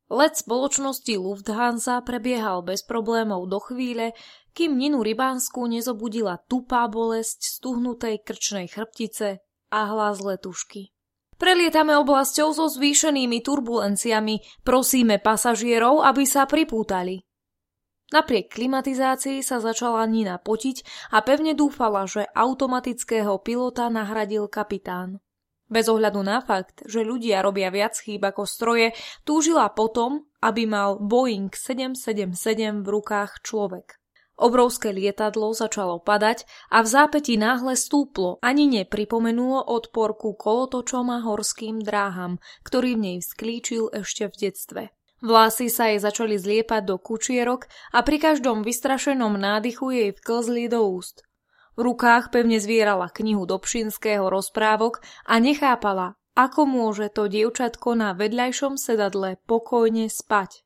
Let spoločnosti Lufthansa prebiehal bez problémov do chvíle, kým Ninu Rybánsku nezobudila tupá bolesť stuhnutej krčnej chrbtice a hlas letušky. Prelietame oblasťou so zvýšenými turbulenciami, prosíme pasažierov, aby sa pripútali. Napriek klimatizácii sa začala Nina potiť a pevne dúfala, že automatického pilota nahradil kapitán. Bez ohľadu na fakt, že ľudia robia viac chýb ako stroje, túžila potom, aby mal Boeing 777 v rukách človek. Obrovské lietadlo začalo padať a v zápätí náhle stúplo, ani nepripomenulo odpor ku kolotočom a horským dráham, ktorý v nej vzklíčil ešte v detstve. Vlasy sa jej začali zliepať do kučierok a pri každom vystrašenom nádychu jej vklzli do úst. V rukách pevne zvierala knihu Dobšinského rozprávok a nechápala, ako môže to dievčatko na vedľajšom sedadle pokojne spať.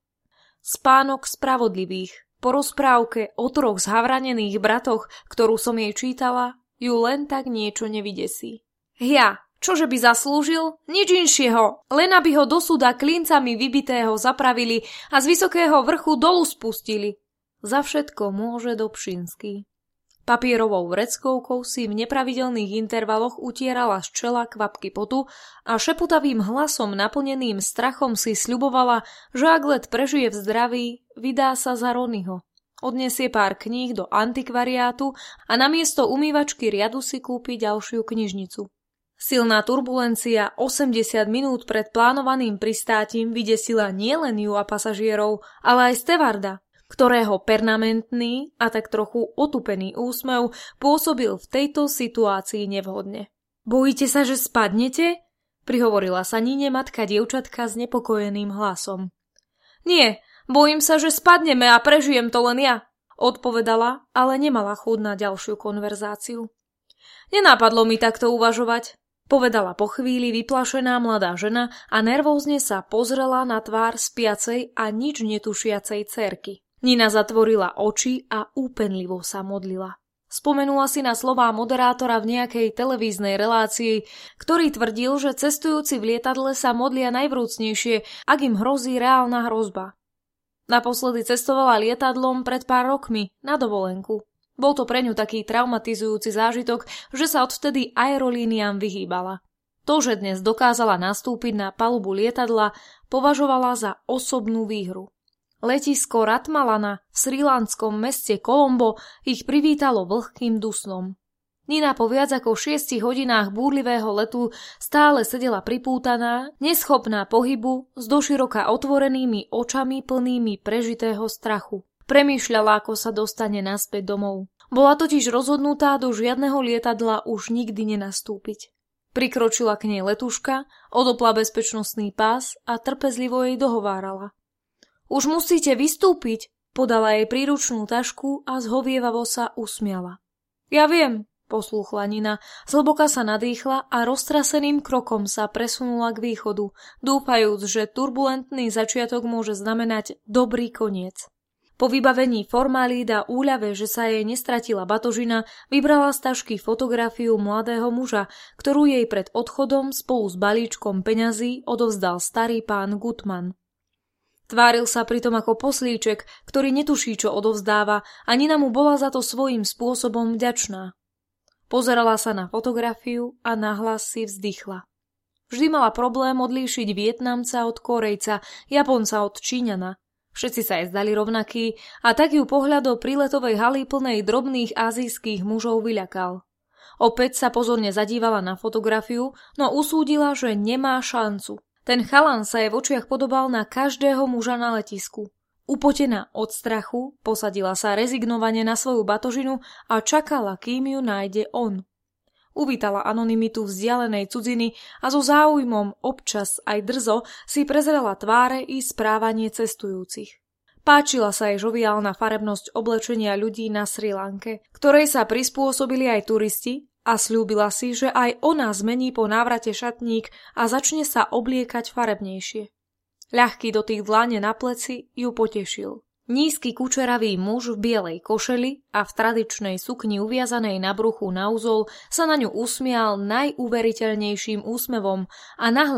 Spánok spravodlivých. Po rozprávke o 3 zhavranených bratoch, ktorú som jej čítala, ju len tak niečo nevydesí. Hja! Čože by zaslúžil? Nič inšieho, len aby ho do súda klincami vybitého zapravili a z vysokého vrchu dolu spustili. Za všetko môže Dobšinský. Papierovou vreckovkou si v nepravidelných intervaloch utierala z čela kvapky potu a šeputavým hlasom naplneným strachom si sľubovala, že ak let prežije v zdraví, vydá sa za Ronyho. Odnesie pár kníh do antikvariátu a namiesto umývačky riadu si kúpi ďalšiu knižnicu. Silná turbulencia 80 minút pred plánovaným pristátím vydesila nielen ju a pasažierov, ale aj stevarda, ktorého permanentný a tak trochu otupený úsmev pôsobil v tejto situácii nevhodne. Bojíte sa, že spadnete? Prihovorila sa Nine matka dievčatka s nepokojeným hlasom. Nie, bojím sa, že spadneme a prežijem to len ja, odpovedala, ale nemala chuť na ďalšiu konverzáciu. Nenápadlo mi takto uvažovať, povedala po chvíli vyplašená mladá žena a nervózne sa pozrela na tvár spiacej a nič netušiacej dcérky. Nina zatvorila oči a úpenlivo sa modlila. Spomenula si na slová moderátora v nejakej televíznej relácii, ktorý tvrdil, že cestujúci v lietadle sa modlia najvrúcnejšie, ak im hrozí reálna hrozba. Naposledy cestovala lietadlom pred pár rokmi na dovolenku. Bol to pre ňu taký traumatizujúci zážitok, že sa odvtedy aerolíniám vyhýbala. To, že dnes dokázala nastúpiť na palubu lietadla, považovala za osobnú výhru. Letisko Ratmalana v srilanskom meste Colombo ich privítalo vlhkým dusnom. Nina po viac ako 6 hodinách búrlivého letu stále sedela pripútaná, neschopná pohybu, s doširoka otvorenými očami plnými prežitého strachu. Premýšľala, ako sa dostane naspäť domov. Bola totiž rozhodnutá do žiadneho lietadla už nikdy nenastúpiť. Prikročila k nej letuška, odopla bezpečnostný pás a trpezlivo jej dohovárala. Už musíte vystúpiť, podala jej príručnú tašku a zhovievavo sa usmiala. Ja viem, poslúchla Nina, zhlboka sa nadýchla a roztraseným krokom sa presunula k východu, dúfajúc, že turbulentný začiatok môže znamenať dobrý koniec. Po vybavení formálít a úľave, že sa jej nestratila batožina, vybrala z tašky fotografiu mladého muža, ktorú jej pred odchodom spolu s balíčkom peňazí odovzdal starý pán Gutman. Tváril sa pritom ako poslíček, ktorý netuší, čo odovzdáva, a Nina mu bola za to svojím spôsobom vďačná. Pozerala sa na fotografiu a nahlas si vzdychla. Vždy mala problém odlíšiť Vietnamca od Kórejca, Japonca od Číňana. Všetci sa jej zdali rovnakí a tak ju pohľad do príletovej haly plnej drobných azijských mužov vyľakal. Opäť sa pozorne zadívala na fotografiu, no usúdila, že nemá šancu. Ten chalan sa jej v očiach podobal na každého muža na letisku. Upotená od strachu, posadila sa rezignovane na svoju batožinu a čakala, kým ju nájde on. Uvítala anonymitu vzdialenej cudziny a so záujmom, občas aj drzo, si prezrela tváre i správanie cestujúcich. Páčila sa jej žoviálna farebnosť oblečenia ľudí na Srí Lanke, ktorej sa prispôsobili aj turisti, a sľúbila si, že aj ona zmení po návrate šatník a začne sa obliekať farebnejšie. Ľahký dotyk dlane na pleci ju potešil. Nízky kučeravý muž v bielej košeli a v tradičnej sukni uviazanej na bruchu na uzol sa na ňu usmial najúveriteľnejším úsmevom a nahlas,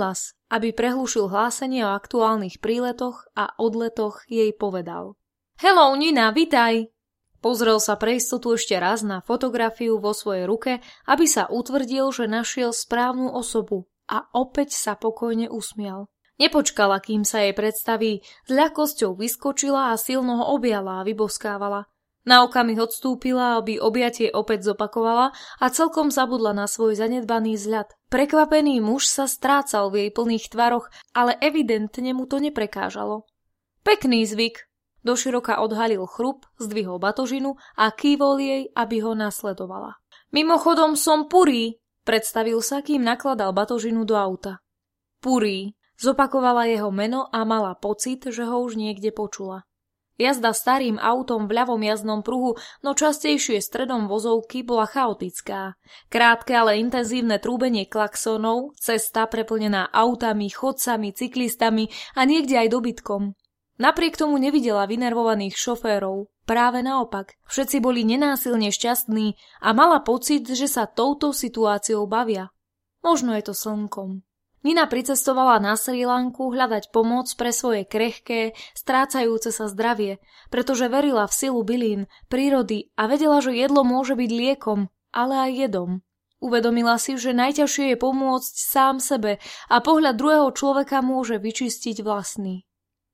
aby prehlušil hlásenie o aktuálnych príletoch a odletoch, jej povedal: Hello, Nina, vitaj! Pozrel sa pre istotu ešte raz na fotografiu vo svojej ruke, aby sa utvrdil, že našiel správnu osobu a opäť sa pokojne usmial. Nepočkala, kým sa jej predstaví, s ľahkosťou vyskočila a silno ho objala a vyboskávala. Na okamih odstúpila, aby objatie opäť zopakovala a celkom zabudla na svoj zanedbaný vzhľad. Prekvapený muž sa strácal v jej plných tvaroch, ale evidentne mu to neprekážalo. Pekný zvyk. Doširoka odhalil chrup, zdvihol batožinu a kývol jej, aby ho nasledovala. Mimochodom som Puri, predstavil sa, kým nakladal batožinu do auta. Puri, zopakovala jeho meno a mala pocit, že ho už niekde počula. Jazda starým autom v ľavom jazdnom pruhu, no častejšie stredom vozovky, bola chaotická. Krátke, ale intenzívne trúbenie klaxónov, cesta preplnená autami, chodcami, cyklistami a niekde aj dobytkom. Napriek tomu nevidela vynervovaných šoférov. Práve naopak, všetci boli nenásilne šťastní a mala pocit, že sa touto situáciou bavia. Možno je to slnkom. Nina pricestovala na Srí Lanku hľadať pomoc pre svoje krehké, strácajúce sa zdravie, pretože verila v silu bylín, prírody a vedela, že jedlo môže byť liekom, ale aj jedom. Uvedomila si, že najťažšie je pomôcť sám sebe a pohľad druhého človeka môže vyčistiť vlastný.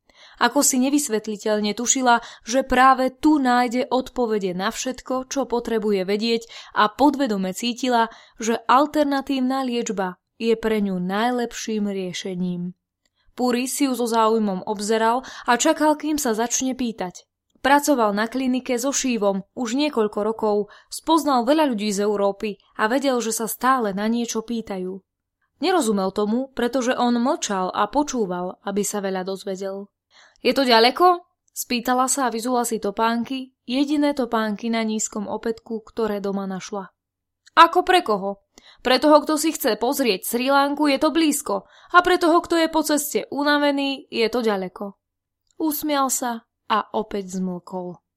Ako si nevysvetliteľne tušila, že práve tu nájde odpovede na všetko, čo potrebuje vedieť a podvedome cítila, že alternatívna liečba je pre ňu najlepším riešením. Puri si ju so záujmom obzeral a čakal, kým sa začne pýtať. Pracoval na klinike so šívom už niekoľko rokov, spoznal veľa ľudí z Európy a vedel, že sa stále na niečo pýtajú. Nerozumel tomu, pretože on mlčal a počúval, aby sa veľa dozvedel. Je to ďaleko? Spýtala sa a vyzula si topánky, jediné topánky na nízkom opätku, ktoré doma našla. Ako pre koho? Pre toho, kto si chce pozrieť Srí Lanku, je to blízko a pre toho, kto je po ceste unavený, je to ďaleko. Usmial sa a opäť zmlkol.